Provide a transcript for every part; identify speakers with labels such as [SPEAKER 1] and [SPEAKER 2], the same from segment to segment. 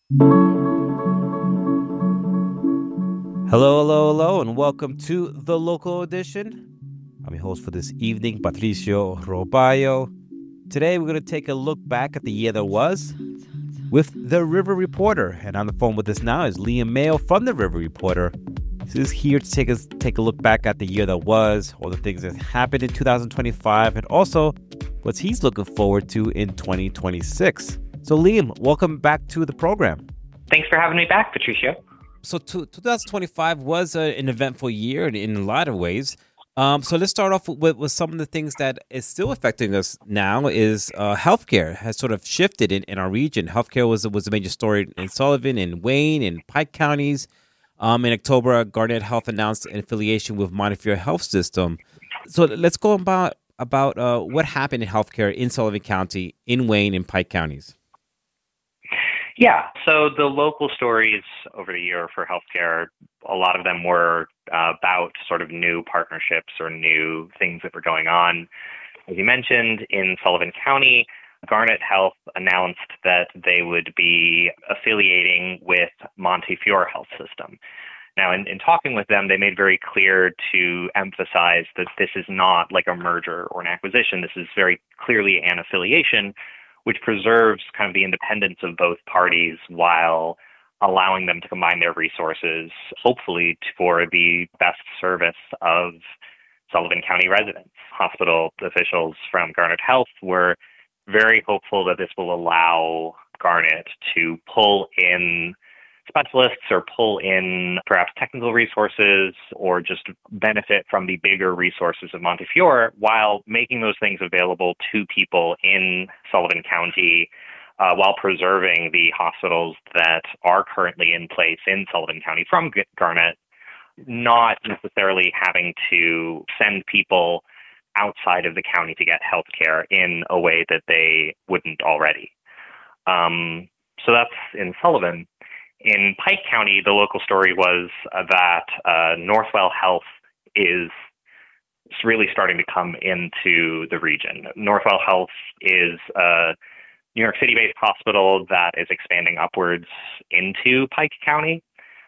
[SPEAKER 1] Hello, hello, hello, and welcome to the local edition. I'm your host for this evening, Patricio Robayo. Today, we're going to take a look back at the year that was with the River Reporter. And on the phone with us now is Liam Mayo from the River Reporter. He's here to take a look back at the year that was, all the things that happened in 2025, and also what he's looking forward to in 2026. So, Liam, welcome back to the program.
[SPEAKER 2] Thanks for having me back, Patricio.
[SPEAKER 1] So 2025 was an eventful year in a lot of ways. So let's start off with some of the things that is still affecting us now is healthcare has sort of shifted in our region. Healthcare was a major story in Sullivan, in Wayne, in Pike counties. In October, Garnet Health announced an affiliation with Montefiore Health System. So let's go about what happened in healthcare in Sullivan County, in Wayne, and Pike counties.
[SPEAKER 2] Yeah, so the local stories over the year for healthcare, a lot of them were about sort of new partnerships or new things that were going on. As you mentioned, in Sullivan County, Garnet Health announced that they would be affiliating with Montefiore Health System. Now, in talking with them, they made very clear to emphasize that this is not like a merger or an acquisition. This is very clearly an affiliation, which preserves kind of the independence of both parties while allowing them to combine their resources, hopefully for the best service of Sullivan County residents. Hospital officials from Garnet Health were very hopeful that this will allow Garnet to pull in specialists or pull in perhaps technical resources or just benefit from the bigger resources of Montefiore while making those things available to people in Sullivan County while preserving the hospitals that are currently in place in Sullivan County from Garnet, not necessarily having to send people outside of the county to get health care in a way that they wouldn't already. So that's in Sullivan. In Pike County, the local story was that Northwell Health is really starting to come into the region. Northwell Health is a New York City-based hospital that is expanding upwards into Pike County.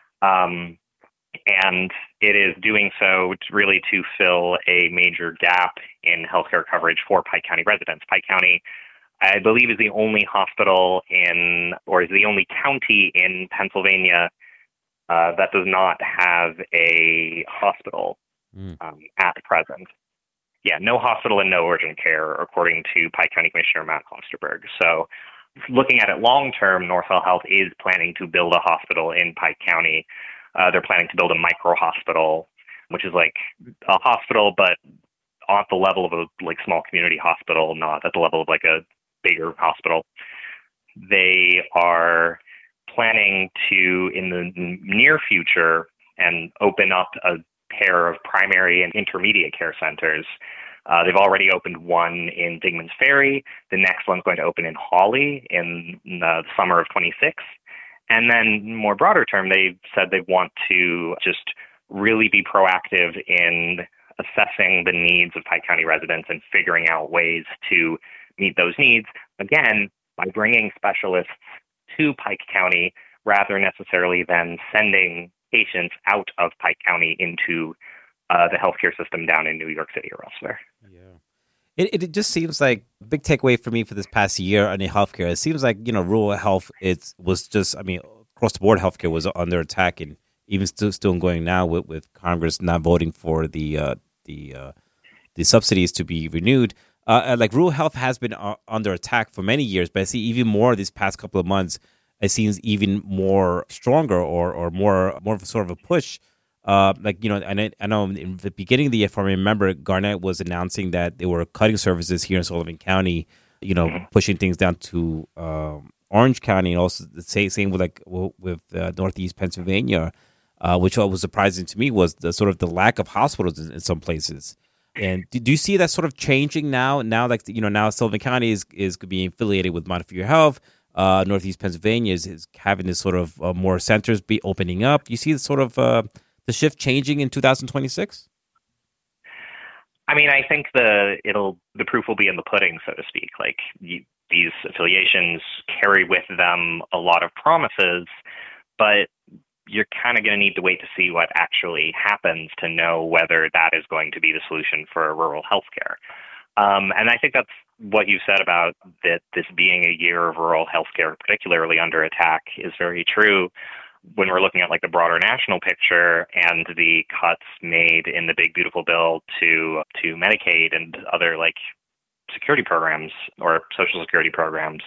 [SPEAKER 2] And it is doing so really to fill a major gap in healthcare coverage for Pike County residents. Pike County, I believe, is the only hospital is the only county in Pennsylvania that does not have a hospital at present. Yeah, no hospital and no urgent care, according to Pike County Commissioner Matt Klosterberg. So looking at it long term, Northwell Health is planning to build a hospital in Pike County. They're planning to build a micro hospital, which is like a hospital, but at the level of a small community hospital, not at the level of a bigger hospital. They are planning to, in the near future, and open up a pair of primary and intermediate care centers. They've already opened one in Dingman's Ferry. The next one's going to open in Hawley in the summer of 26. And then more broader term, they said they want to just really be proactive in assessing the needs of Pike County residents and figuring out ways to meet those needs, again, by bringing specialists to Pike County rather necessarily than sending patients out of Pike County into the healthcare system down in New York City or elsewhere.
[SPEAKER 1] Yeah. It just seems like a big takeaway for me for this past year on the healthcare. It seems like, rural health, across the board, healthcare was under attack, and even still going now with Congress not voting for the subsidies to be renewed. Rural health has been under attack for many years, but I see even more these past couple of months. It seems even more stronger or more of a sort of a push. And I know in the beginning of the year, if I remember, Garnet was announcing that they were cutting services here in Sullivan County, pushing things down to Orange County, and also the same with Northeast Pennsylvania, which was surprising to me was the lack of hospitals in some places. And do you see that sort of changing now? Now, now Sullivan County is being affiliated with Montefiore Health. Northeast Pennsylvania is having this sort of more centers be opening up. Do you see the sort of the shift changing in 2026?
[SPEAKER 2] I mean, I think the proof will be in the pudding, so to speak. these affiliations carry with them a lot of promises, but you're kind of going to need to wait to see what actually happens to know whether that is going to be the solution for rural healthcare. And I think that's what you said about that this being a year of rural healthcare, particularly under attack, is very true when we're looking at like the broader national picture and the cuts made in the big beautiful bill to Medicaid and other like security programs or social security programs.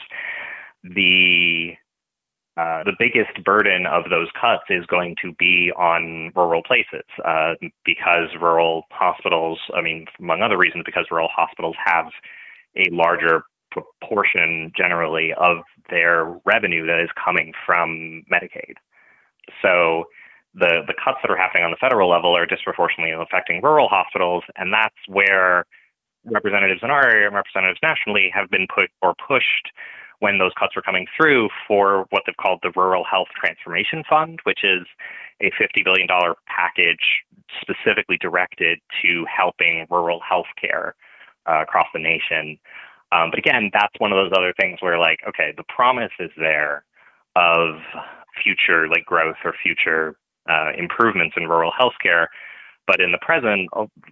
[SPEAKER 2] The biggest burden of those cuts is going to be on rural places because rural hospitals, I mean, among other reasons, because rural hospitals have a larger proportion generally of their revenue that is coming from Medicaid. So the cuts that are happening on the federal level are disproportionately affecting rural hospitals, and that's where representatives in our area and representatives nationally have been pushed when those cuts were coming through for what they've called the Rural Health Transformation Fund, which is a $50 billion package specifically directed to helping rural healthcare across the nation. But again, that's one of those other things where like, okay, the promise is there of future like growth or future improvements in rural healthcare, but in the present,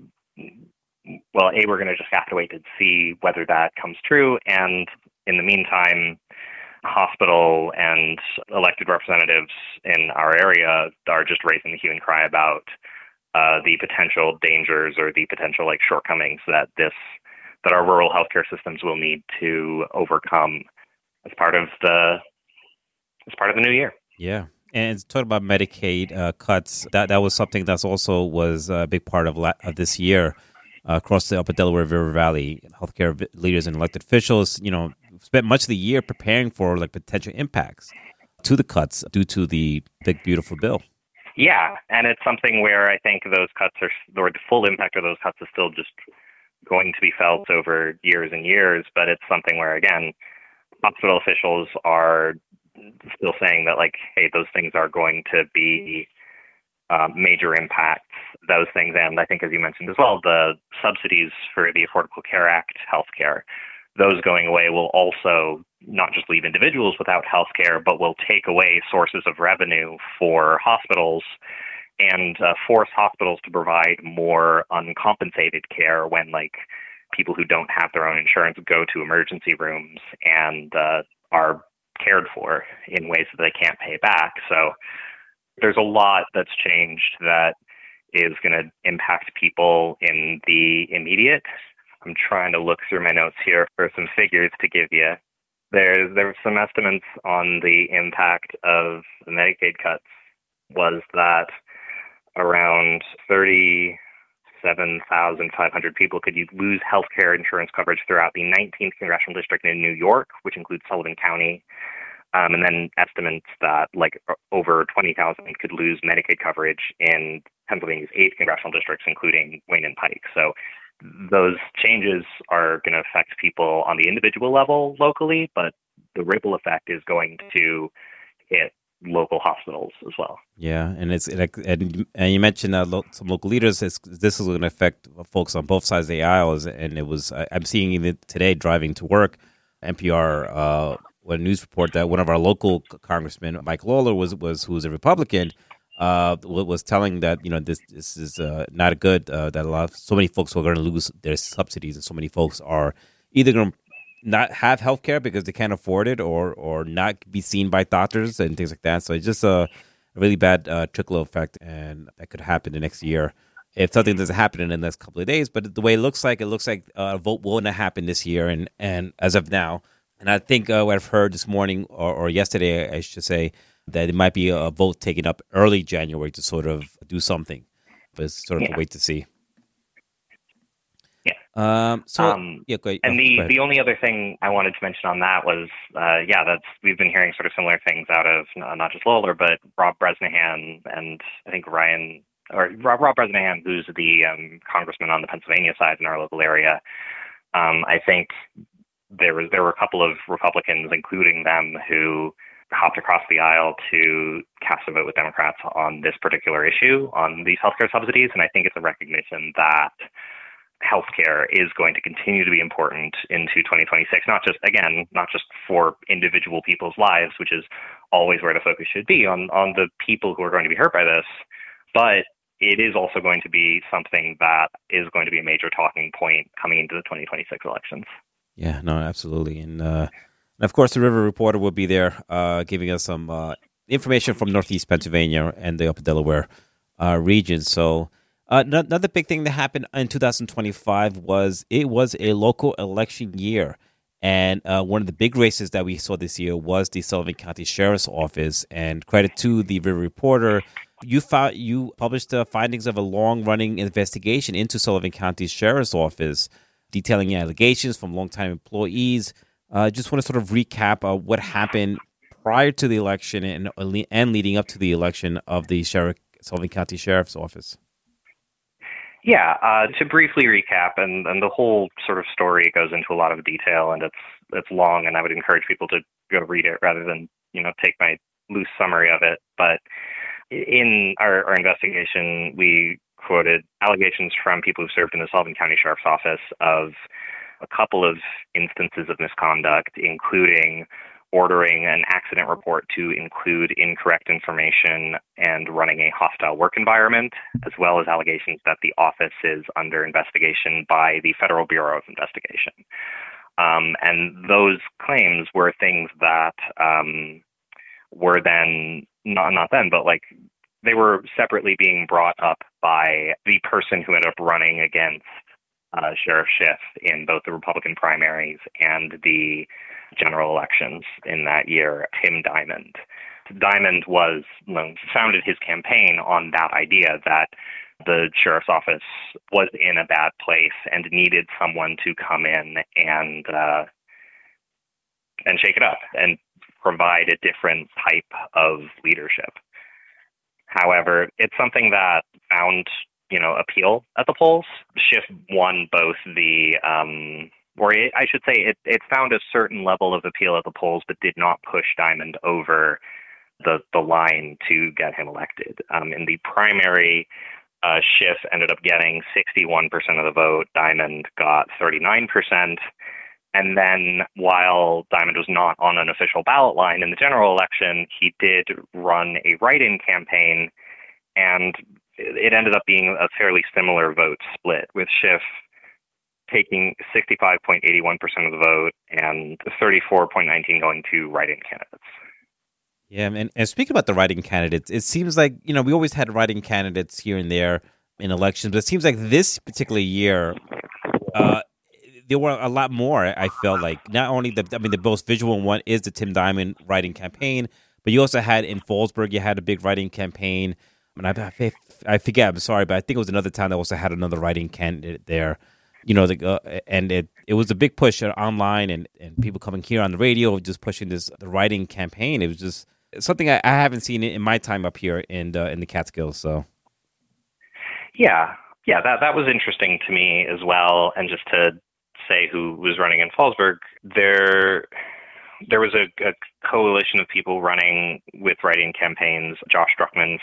[SPEAKER 2] well, we're going to just have to wait to see whether that comes true. And in the meantime, hospital and elected representatives in our area are just raising the hue and cry about the potential dangers or the potential like shortcomings that our rural healthcare systems will need to overcome as part of the new year.
[SPEAKER 1] Yeah. And talking about Medicaid cuts, that was something that's also was a big part of this year across the Upper Delaware River Valley. Healthcare leaders and elected officials, spent much of the year preparing for like potential impacts to the cuts due to the big beautiful bill.
[SPEAKER 2] Yeah, and it's something where I think those cuts or the full impact of those cuts is still just going to be felt over years and years. But it's something where, again, hospital officials are still saying that, like, hey, those things are going to be major impacts, those things. And I think, as you mentioned as well, the subsidies for the Affordable Care Act healthcare, those going away will also not just leave individuals without healthcare, but will take away sources of revenue for hospitals and force hospitals to provide more uncompensated care when, like, people who don't have their own insurance go to emergency rooms and are cared for in ways that they can't pay back. So there's a lot that's changed that is going to impact people in the immediate. I'm trying to look through my notes here for some figures to give you. There were some estimates on the impact of the Medicaid cuts was that around 37,500 people could lose healthcare insurance coverage throughout the 19th congressional district in New York, which includes Sullivan County. And then estimates that like over 20,000 could lose Medicaid coverage in Pennsylvania's 8th congressional districts, including Wayne and Pike. So those changes are going to affect people on the individual level locally, but the ripple effect is going to hit local hospitals as well.
[SPEAKER 1] Yeah, and it's like, and you mentioned some local leaders. This is going to affect folks on both sides of the aisles, and it was I'm seeing even today driving to work, NPR. A news report that one of our local congressmen, Mike Lawler, who's a Republican, was telling that this is not good. That so many folks are going to lose their subsidies, and so many folks are either going to not have health care because they can't afford it, or not be seen by doctors and things like that. So it's just a really bad trickle effect, and that could happen the next year if something doesn't happen in the next couple of days. But the way it looks like a vote will not happen this year, and as of now. And I think what I've heard this morning or yesterday, I should say, that it might be a vote taken up early January to sort of do something. But it's sort of a wait to see.
[SPEAKER 2] Yeah.
[SPEAKER 1] Go ahead.
[SPEAKER 2] And the only other thing I wanted to mention on that was, we've been hearing sort of similar things out of not just Lawler, but Rob Bresnahan and I think Rob Bresnahan, who's the congressman on the Pennsylvania side in our local area. I think there were a couple of Republicans, including them, who hopped across the aisle to cast a vote with Democrats on this particular issue, on these healthcare subsidies. And I think it's a recognition that healthcare is going to continue to be important into 2026, not just for individual people's lives, which is always where the focus should be on the people who are going to be hurt by this, but it is also going to be something that is going to be a major talking point coming into the 2026 elections.
[SPEAKER 1] Yeah, no, absolutely. And of course, the River Reporter will be there giving us some information from Northeast Pennsylvania and the Upper Delaware region. So another big thing that happened in 2025 was it was a local election year. And one of the big races that we saw this year was the Sullivan County Sheriff's Office. And credit to the River Reporter, you published the findings of a long-running investigation into Sullivan County Sheriff's Office, detailing allegations from longtime employees. Just want to sort of recap what happened prior to the election and leading up to the election of the Sullivan County Sheriff's Office.
[SPEAKER 2] Yeah, to briefly recap, and the whole sort of story goes into a lot of detail, and it's long, and I would encourage people to go read it rather than take my loose summary of it. But in our investigation, we quoted allegations from people who served in the Sullivan County Sheriff's Office of a couple of instances of misconduct, including ordering an accident report to include incorrect information and running a hostile work environment, as well as allegations that the office is under investigation by the Federal Bureau of Investigation. And those claims were things that were then, but they were separately being brought up by the person who ended up running against Sheriff Schiff in both the Republican primaries and the general elections in that year, Tim Diamond. Diamond founded his campaign on that idea that the sheriff's office was in a bad place and needed someone to come in and shake it up and provide a different type of leadership. However, it's something that found, appeal at the polls. Schiff won both it found a certain level of appeal at the polls, but did not push Diamond over the line to get him elected. In the primary, Schiff ended up getting 61% of the vote. Diamond got 39%. And then while Diamond was not on an official ballot line in the general election, he did run a write-in campaign, and it ended up being a fairly similar vote split, with Schiff taking 65.81% of the vote and 34.19% going to write-in candidates.
[SPEAKER 1] Yeah, and speaking about the write-in candidates, it seems like, we always had write-in candidates here and there in elections, but it seems like this particular year, there were a lot more. I felt like not only the most visual one is the Tim Diamond write-in campaign, but you also had in Fallsburg, you had a big write-in campaign. And I forget, I'm sorry, but I think it was another town that also had another write-in candidate there. And it was a big push online and people coming here on the radio, just pushing the write-in campaign. It was just something I haven't seen in my time up here in the Catskills. So,
[SPEAKER 2] yeah, that was interesting to me as well. And just to say who was running in Fallsburg, there was a coalition of people running with write-in campaigns. Josh Druckman,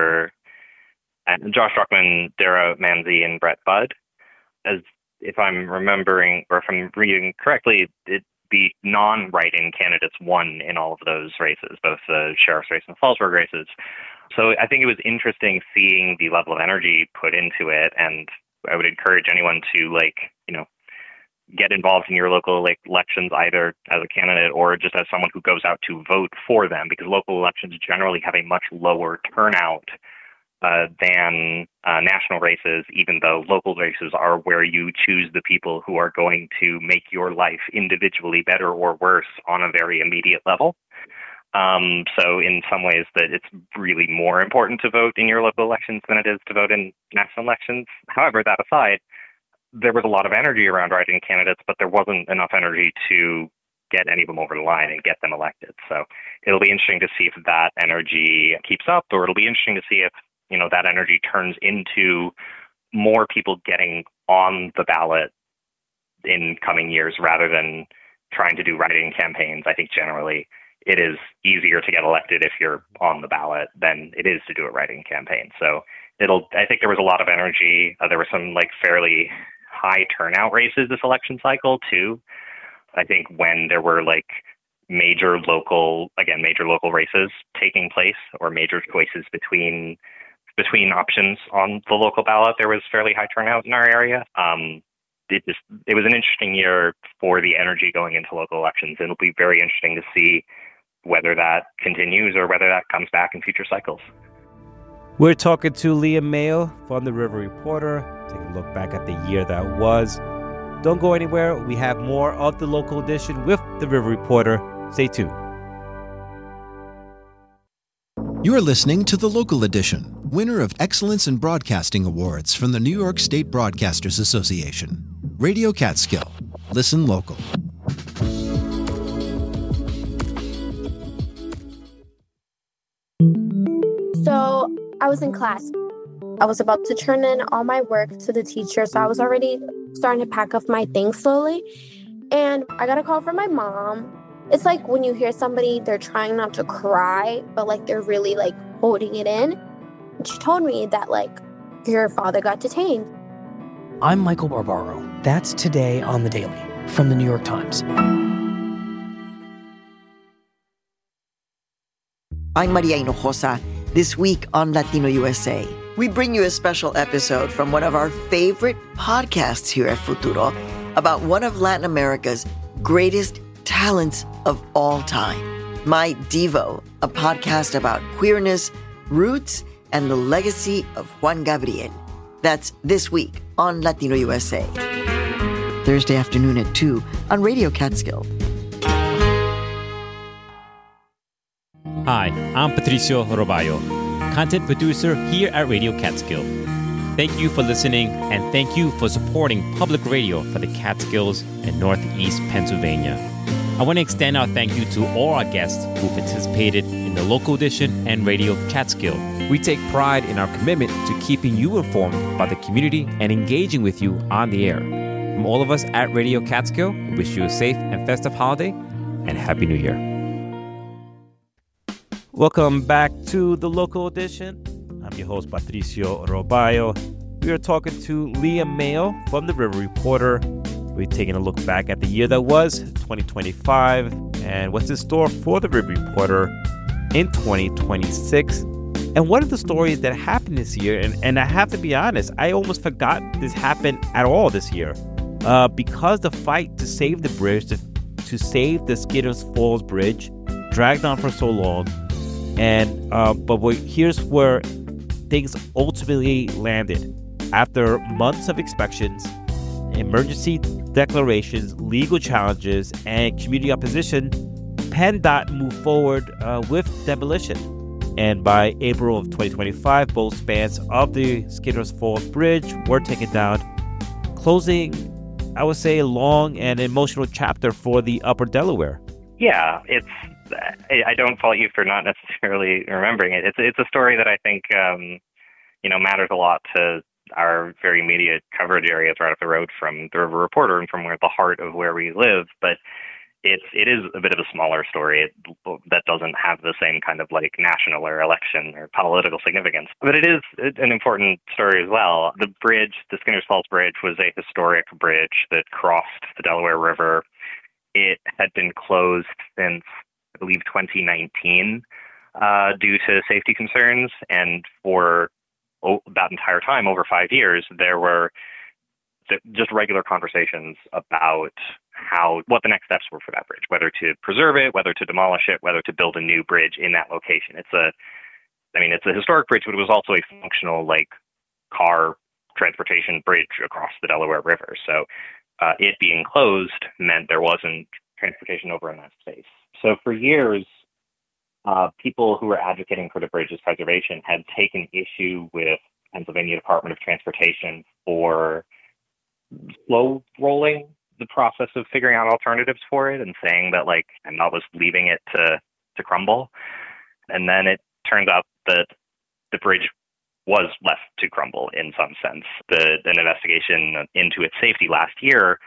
[SPEAKER 2] Dara Manzi, and Brett Budd. If I'm remembering, or if I'm reading correctly, the non-write-in candidates won in all of those races, both the sheriff's race and the Fallsburg races. So I think it was interesting seeing the level of energy put into it, and I would encourage anyone to get involved in your local elections, either as a candidate or just as someone who goes out to vote for them, because local elections generally have a much lower turnout than national races, even though local races are where you choose the people who are going to make your life individually better or worse on a very immediate level. So in some ways that it's really more important to vote in your local elections than it is to vote in national elections. However, that aside, there was a lot of energy around write-in candidates, but there wasn't enough energy to get any of them over the line and get them elected. So it'll be interesting to see if that energy keeps up, or it'll be interesting to see if that energy turns into more people getting on the ballot in coming years rather than trying to do write-in campaigns. I think generally it is easier to get elected if you're on the ballot than it is to do a write-in campaign. So I think there was a lot of energy. There were some fairly high turnout races this election cycle too. I think when there were like major local races taking place, or major choices between options on the local ballot, there was fairly high turnout in our area. It was an interesting year for the energy going into local elections, and it'll be very interesting to see whether that continues or whether that comes back in future cycles.
[SPEAKER 1] We're talking to Liam Mayo from the River Reporter, taking a look back at the year that was. Don't go anywhere. We have more of the local edition with the River Reporter. Stay tuned.
[SPEAKER 3] You're listening to The Local Edition, winner of Excellence in Broadcasting Awards from the New York State Broadcasters Association. Radio Catskill. Listen local.
[SPEAKER 4] So I was in class. I was about to turn in all my work to the teacher, so I was already starting to pack up my things slowly. And I got a call from my mom. It's like when you hear somebody, they're trying not to cry, but like they're really like holding it in. And she told me that like your father got detained.
[SPEAKER 5] I'm Michael Barbaro. That's Today on the Daily from the New York Times.
[SPEAKER 6] I'm Maria Hinojosa. This week on Latino USA, we bring you a special episode from one of our favorite podcasts here at Futuro about one of Latin America's greatest talents of all time. My Devo, a podcast about queerness, roots, and the legacy of Juan Gabriel. That's this week on Latino USA. Thursday afternoon at 2 on Radio Catskill.
[SPEAKER 1] Hi, I'm Patricio Robayo, content producer here at Radio Catskill. Thank you for listening, and thank you for supporting public radio for the Catskills and Northeast Pennsylvania. I want to extend our thank you to all our guests who participated in the local edition and Radio Catskill. We take pride in our commitment to keeping you informed about the community and engaging with you on the air. From all of us at Radio Catskill, we wish you a safe and festive holiday and Happy New Year. Welcome back to the local edition. I'm your host, Patricio Robayo. We are talking to Liam Mayo from the River Reporter. We're taking a look back at the year that was, 2025, and what's in store for the River Reporter in 2026. And one of the stories that happened this year, and I have to be honest, I almost forgot this happened at all this year, because the fight to save the bridge, to save the Skidders Falls Bridge, dragged on for so long. And here's where things ultimately landed. After months of inspections, emergency declarations, legal challenges, and community opposition, PennDOT moved forward with demolition. And by April of 2025, both spans of the Skidders Falls Bridge were taken down, closing, I would say, a long and emotional chapter for the Upper Delaware.
[SPEAKER 2] Yeah, I don't fault you for not necessarily remembering it. It's a story that I think matters a lot to our very immediate coverage areas right up the road from the River Reporter and from the heart of where we live. But it is a bit of a smaller story that doesn't have the same kind of like national or election or political significance. But it is an important story as well. The bridge, the Skidders Falls Bridge, was a historic bridge that crossed the Delaware River. It had been closed since, I believe, 2019 due to safety concerns. And for that entire time, over 5 years, there were just regular conversations about what the next steps were for that bridge, whether to preserve it, whether to demolish it, whether to build a new bridge in that location. It's a historic bridge, but it was also a functional car transportation bridge across the Delaware River. So it being closed meant there wasn't transportation over in that space. So for years, people who were advocating for the bridge's preservation had taken issue with Pennsylvania Department of Transportation for slow rolling the process of figuring out alternatives for it and saying that PennDOT was leaving it to crumble. And then it turns out that the bridge was left to crumble in some sense. An investigation into its safety last year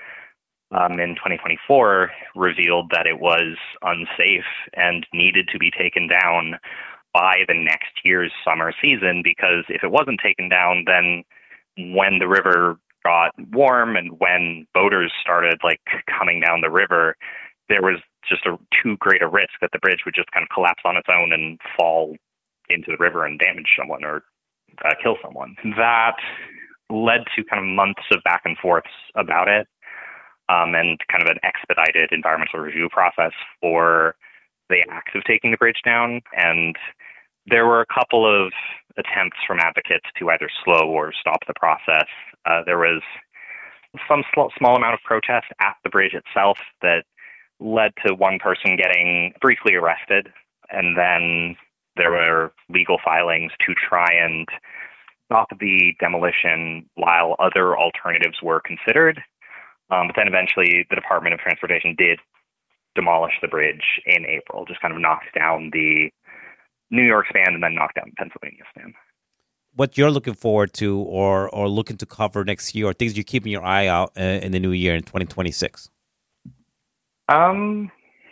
[SPEAKER 2] in 2024 revealed that it was unsafe and needed to be taken down by the next year's summer season, because if it wasn't taken down, then when the river got warm and when boaters started like coming down the river, there was just too great a risk that the bridge would just kind of collapse on its own and fall into the river and damage someone or kill someone. That led to kind of months of back and forths about it, and kind of an expedited environmental review process for the act of taking the bridge down. And there were a couple of attempts from advocates to either slow or stop the process. There was some small amount of protest at the bridge itself that led to one person getting briefly arrested. And then there were legal filings to try and stop the demolition while other alternatives were considered. But then eventually the Department of Transportation did demolish the bridge in April, just kind of knocked down the New York span and then knocked down the Pennsylvania span.
[SPEAKER 1] What you're looking forward to or looking to cover next year, or things you're keeping your eye out in the new year in 2026?
[SPEAKER 2] Well,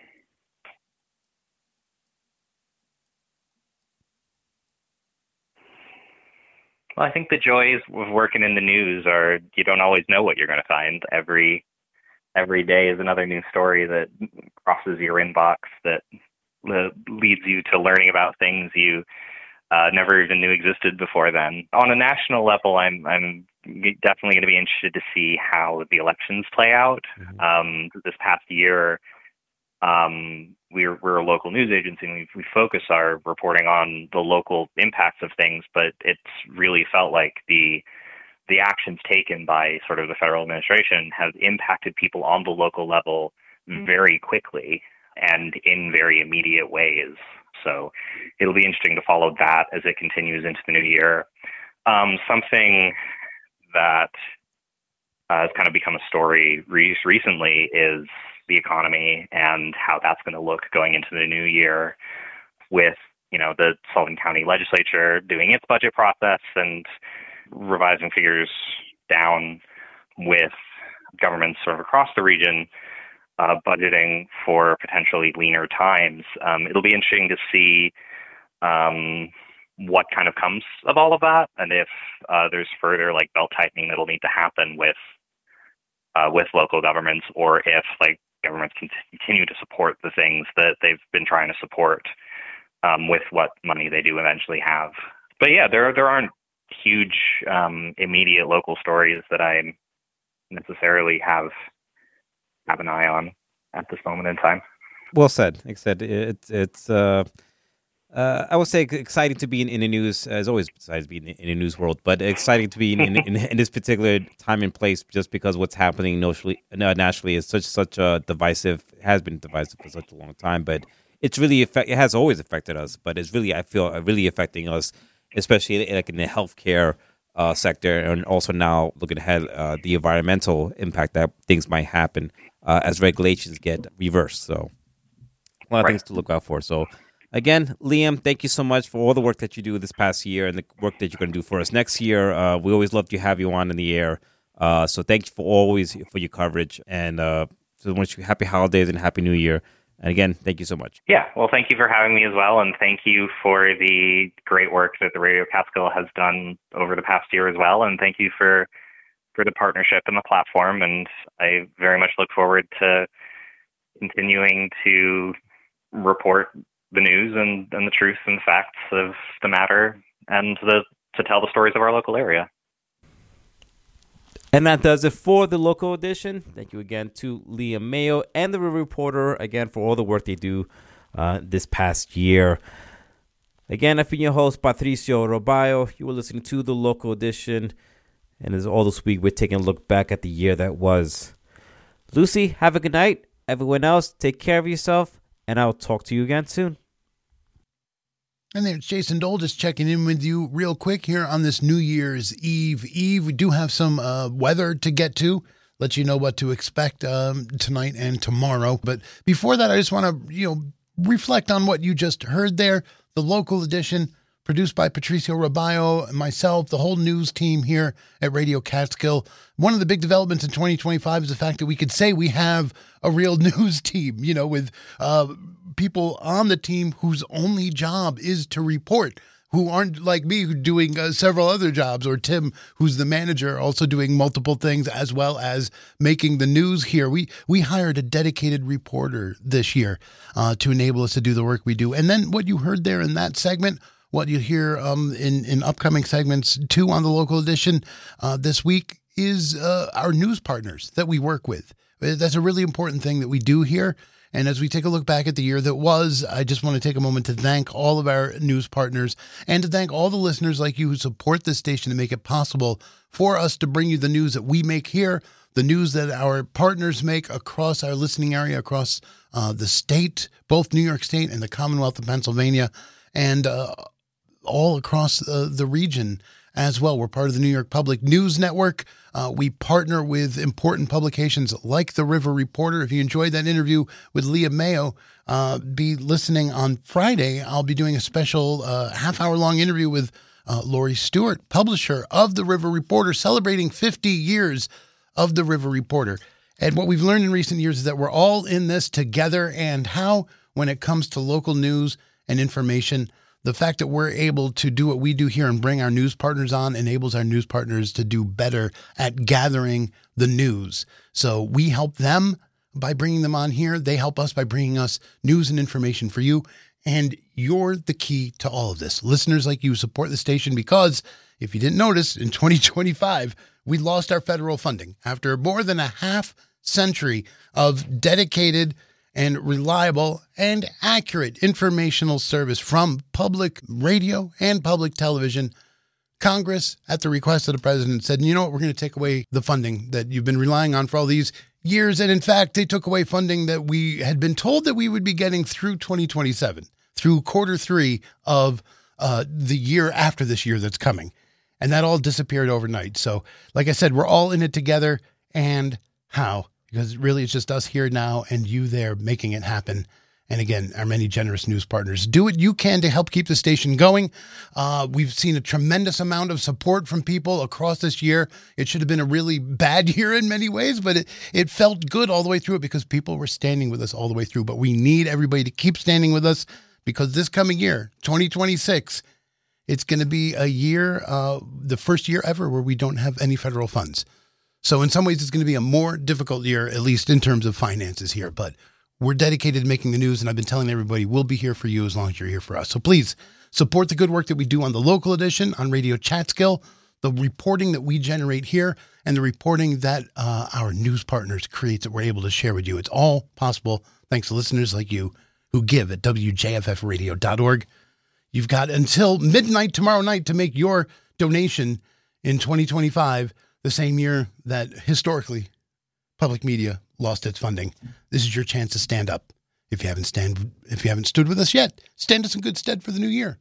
[SPEAKER 2] I think the joys of working in the news are you don't always know what you're going to find. Every day is another new story that crosses your inbox that leads you to learning about things you never even knew existed before then. On a national level, I'm definitely going to be interested to see how the elections play out. This past year, we're a local news agency, and we focus our reporting on the local impacts of things, but it's really felt like the actions taken by sort of the federal administration have impacted people on the local level very quickly and in very immediate ways. So it'll be interesting to follow that as it continues into the new year. Something that has kind of become a story recently is the economy and how that's going to look going into the new year with, the Sullivan County Legislature doing its budget process and revising figures down, with governments sort of across the region budgeting for potentially leaner times. It'll be interesting to see what kind of comes of all of that, and if there's further like belt tightening that'll need to happen with local governments, or if like governments can continue to support the things that they've been trying to support with what money they do eventually have. But yeah, there aren't huge immediate local stories that I necessarily have an eye on at this moment in time.
[SPEAKER 1] Well said. Like I said, it's I would say exciting to be in the news, as always, besides being in the news world, but exciting to be in this particular time and place, just because what's happening nationally is such a has been divisive for such a long time. But it's really it has always affected us, but it's really, I feel, really affecting us, especially like in the healthcare sector, and also now looking ahead the environmental impact that things might happen as regulations get reversed. So a lot of things to look out for. So again, Liam, thank you so much for all the work that you do this past year and the work that you're going to do for us next year. We always love to have you on in the air. So thank you for your coverage, and so wish you happy holidays and happy new year. And again, thank you so much.
[SPEAKER 2] Yeah, well, thank you for having me as well, and thank you for the great work that the Radio Catskill has done over the past year as well, and thank you for the partnership and the platform, and I very much look forward to continuing to report the news and the truth and facts of the matter, and to tell the stories of our local area.
[SPEAKER 1] And that does it for the local edition. Thank you again to Liam Mayo and the Reporter, again, for all the work they do this past year. Again, I've been your host, Patricio Robayo. You were listening to the local edition. And as all this week, we're taking a look back at the year that was. Lucy, have a good night. Everyone else, take care of yourself, and I'll talk to you again soon.
[SPEAKER 7] And there's Jason Dole just checking in with you real quick here on this New Year's Eve. We do have some weather to get to, let you know what to expect tonight and tomorrow. But before that, I just want to reflect on what you just heard there. The local edition, produced by Patricio Robayo, myself, the whole news team here at Radio Catskill. One of the big developments in 2025 is the fact that we could say we have a real news team, with people on the team whose only job is to report who aren't like me, who doing several other jobs, or Tim, who's the manager, also doing multiple things as well as making the news here. We hired a dedicated reporter this year to enable us to do the work we do. And then what you heard there in that segment, what you hear in upcoming segments too on the local edition this week is our news partners that we work with. That's a really important thing that we do here. And as we take a look back at the year that was, I just want to take a moment to thank all of our news partners and to thank all the listeners like you who support this station to make it possible for us to bring you the news that we make here, the news that our partners make across our listening area, across the state, both New York State and the Commonwealth of Pennsylvania, and all across the region as well. We're part of the New York Public News Network. We partner with important publications like the River Reporter. If you enjoyed that interview with Leah Mayo, be listening on Friday. I'll be doing a special half-hour-long interview with Lori Stewart, publisher of the River Reporter, celebrating 50 years of the River Reporter. And what we've learned in recent years is that we're all in this together, and how, when it comes to local news and information, the fact that we're able to do what we do here and bring our news partners on enables our news partners to do better at gathering the news. So we help them by bringing them on here. They help us by bringing us news and information for you. And you're the key to all of this. Listeners like you support the station because, if you didn't notice, in 2025, we lost our federal funding after more than a half century of dedicated and reliable and accurate informational service from public radio and public television. Congress, at the request of the president, said, you know what, we're going to take away the funding that you've been relying on for all these years. And in fact, they took away funding that we had been told that we would be getting through 2027, through quarter three of the year after this year that's coming. And that all disappeared overnight. So like I said, we're all in it together. And how? Because really it's just us here now and you there making it happen. And again, our many generous news partners. Do what you can to help keep the station going. We've seen a tremendous amount of support from people across this year. It should have been a really bad year in many ways, but it felt good all the way through it because people were standing with us all the way through. But we need everybody to keep standing with us because this coming year, 2026, it's going to be a year, the first year ever where we don't have any federal funds. So in some ways, it's going to be a more difficult year, at least in terms of finances here. But we're dedicated to making the news, and I've been telling everybody we'll be here for you as long as you're here for us. So please support the good work that we do on the local edition, on Radio Catskill, the reporting that we generate here, and the reporting that our news partners create that we're able to share with you. It's all possible thanks to listeners like you who give at WJFFradio.org. You've got until midnight tomorrow night to make your donation in 2025, the same year that historically public media lost its funding. This is your chance to stand up. If you haven't stood with us yet, stand us in good stead for the new year.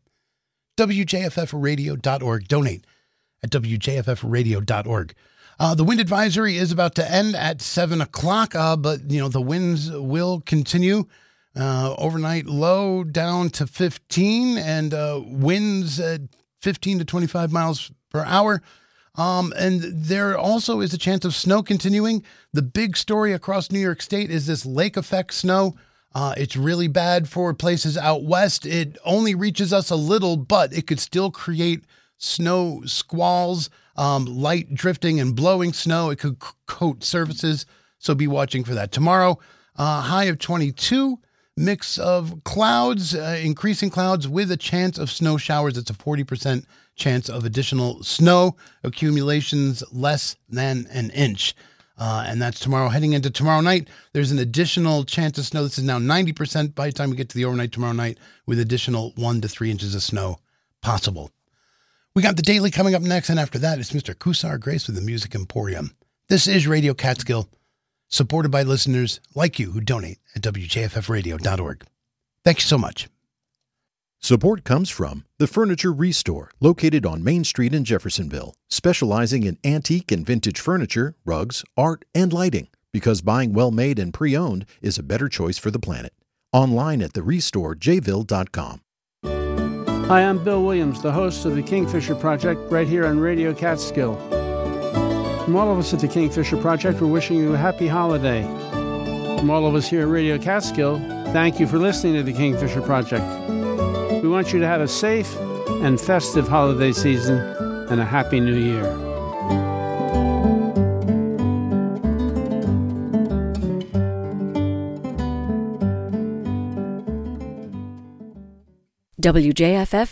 [SPEAKER 7] WJFFradio.org. Donate at WJFFradio.org. The wind advisory is about to end at 7 o'clock, but the winds will continue. Overnight low down to 15 and winds at 15 to 25 miles per hour. And there also is a chance of snow continuing. The big story across New York State is this lake effect snow. It's really bad for places out west. It only reaches us a little, but it could still create snow squalls, light drifting and blowing snow. It could coat surfaces. So be watching for that. Tomorrow, high of 22. Mix of clouds, increasing clouds with a chance of snow showers. It's a 40% chance of additional snow accumulations less than an inch. And that's tomorrow. Heading into tomorrow night, there's an additional chance of snow. This is now 90% by the time we get to the overnight tomorrow night, with additional 1 to 3 inches of snow possible. We got the daily coming up next. And after that, it's Mr. Kusar Grace with the Music Emporium. This is Radio Catskill, supported by listeners like you who donate at WJFFradio.org. Thank you so much.
[SPEAKER 8] Support comes from The Furniture Restore, located on Main Street in Jeffersonville, specializing in antique and vintage furniture, rugs, art, and lighting, because buying well-made and pre-owned is a better choice for the planet. Online at therestorejville.com.
[SPEAKER 9] Hi, I'm Bill Williams, the host of the Kingfisher Project, right here on Radio Catskill. From all of us at the Kingfisher Project, we're wishing you a happy holiday. From all of us here at Radio Catskill, thank you for listening to the Kingfisher Project. We want you to have a safe, and festive holiday season, and a Happy New Year.
[SPEAKER 10] WJFF